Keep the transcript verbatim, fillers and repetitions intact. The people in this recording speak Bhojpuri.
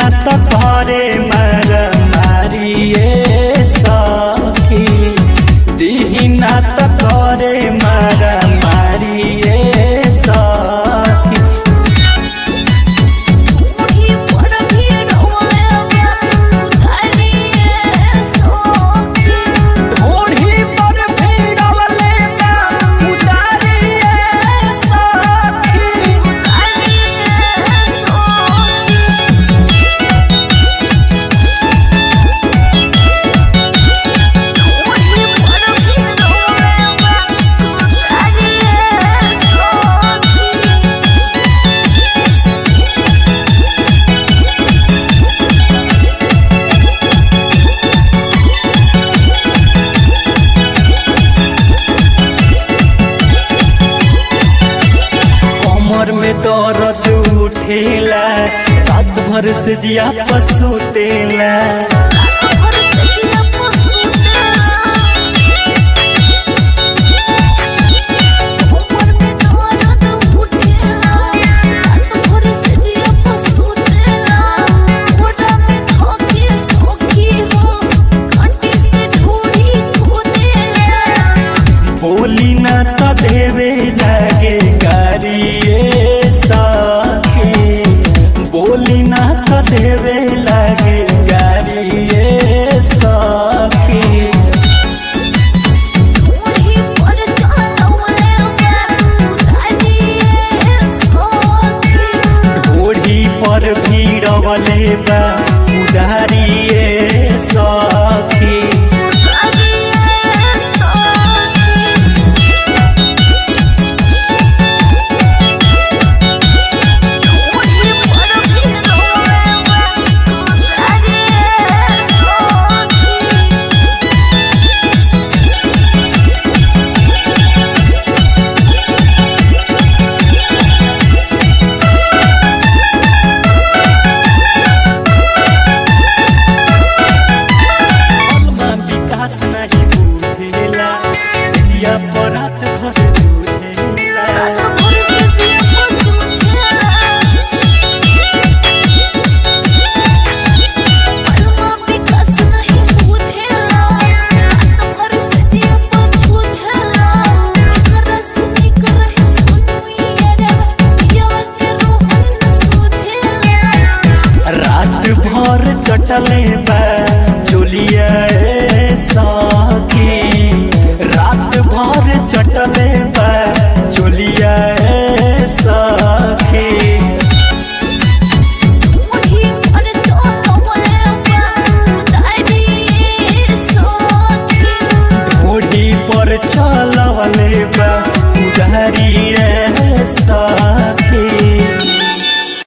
ना तो करे मर मारिए सखी, दीही ना तो करे मर मारिए सखी। में दर्द उठेला, रात भर से जिया पसूतेला। बोली ना तो देवे लगे गारिए सखी, बोली ना तो देवे लगे गारिए सखी। ढोढ़ी पर भीड़वले बा उधारिए सखी। रात भर चटले बा चोलिया